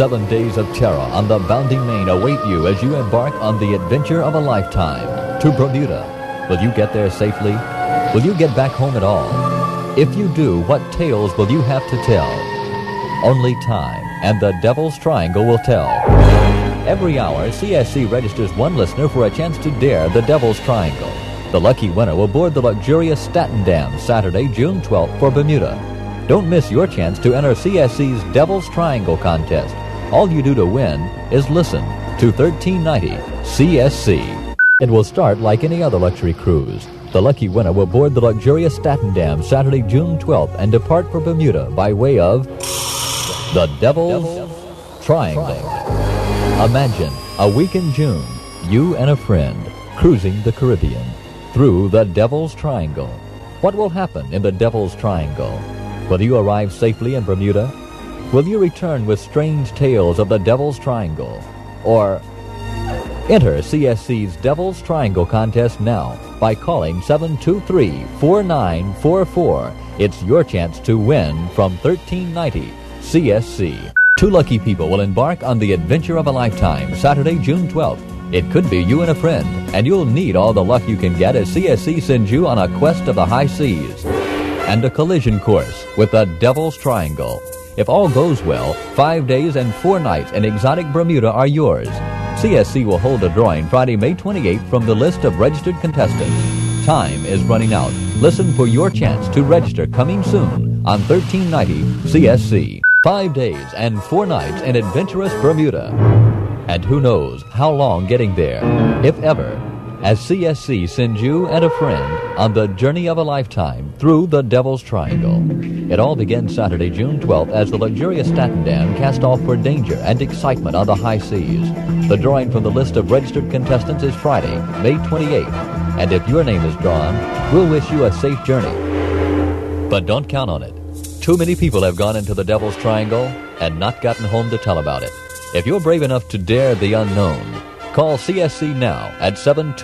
7 days of terror on the bounding main await you as you embark on the adventure of a lifetime to Bermuda. Will you get there safely? Will you get back home at all? If you do, what tales will you have to tell? Only time and the Devil's Triangle will tell. Every hour, CSC registers one listener for a chance to dare the Devil's Triangle. The lucky winner will board the luxurious Statendam Saturday, June 12th for Bermuda. Don't miss your chance to enter CSC's Devil's Triangle contest. All you do to win is listen to 1390 CSC. It will start like any other luxury cruise. The lucky winner will board the luxurious Statendam Saturday, June 12th and depart for Bermuda by way of the Devil's Triangle. Imagine a week in June, you and a friend cruising the Caribbean through the Devil's Triangle. What will happen in the Devil's Triangle? Will you arrive safely in Bermuda? Will you return with strange tales of the Devil's Triangle? Or enter CSC's Devil's Triangle contest now by calling 723-4944. It's your chance to win from 1390 CSC. Two lucky people will embark on the adventure of a lifetime, Saturday, June 12th. It could be you and a friend, and you'll need all the luck you can get as CSC sends you on a quest of the high seas and a collision course with the Devil's Triangle. If all goes well, 5 days and 4 nights in exotic Bermuda are yours. CSC will hold a drawing Friday, May 28th from the list of registered contestants. Time is running out. Listen for your chance to register coming soon on 1390 CSC. 5 days and 4 nights in adventurous Bermuda. And who knows how long getting there, if ever, as CSC sends you and a friend on the journey of a lifetime through the Devil's Triangle. It all begins Saturday, June 12th as the luxurious Statendam cast off for danger and excitement on the high seas. The drawing from the list of registered contestants is Friday, May 28th. And if your name is drawn, we'll wish you a safe journey. But don't count on it. Too many people have gone into the Devil's Triangle and not gotten home to tell about it. If you're brave enough to dare the unknown, call CSC now at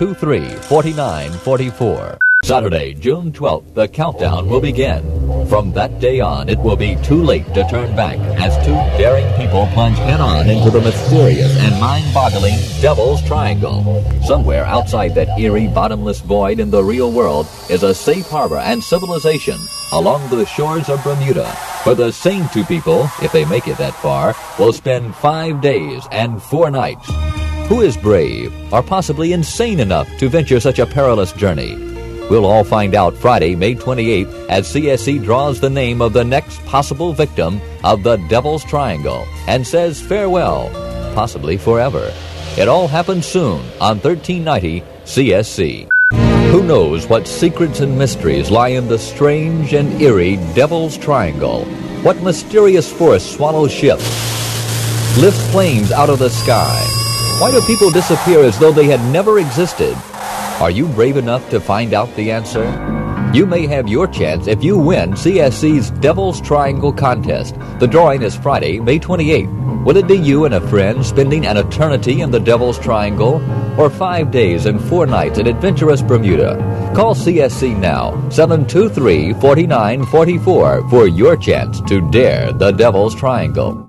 723-4944. Saturday, June 12th, the countdown will begin. From that day on, it will be too late to turn back as two daring people plunge head-on into the mysterious and mind-boggling Devil's Triangle. Somewhere outside that eerie, bottomless void in the real world is a safe harbor and civilization along the shores of Bermuda, where the same two people, if they make it that far, will spend 5 days and 4 nights. Who is brave, or possibly insane enough to venture such a perilous journey? We'll all find out Friday, May 28th, as CSC draws the name of the next possible victim of the Devil's Triangle and says farewell, possibly forever. It all happens soon on 1390 CSC. Who knows what secrets and mysteries lie in the strange and eerie Devil's Triangle? What mysterious force swallows ships, lifts planes out of the sky? Why do people disappear as though they had never existed? Are you brave enough to find out the answer? You may have your chance if you win CSC's Devil's Triangle contest. The drawing is Friday, May 28th. Will it be you and a friend spending an eternity in the Devil's Triangle? Or 5 days and 4 nights in adventurous Bermuda? Call CSC now, 723-4944, for your chance to dare the Devil's Triangle.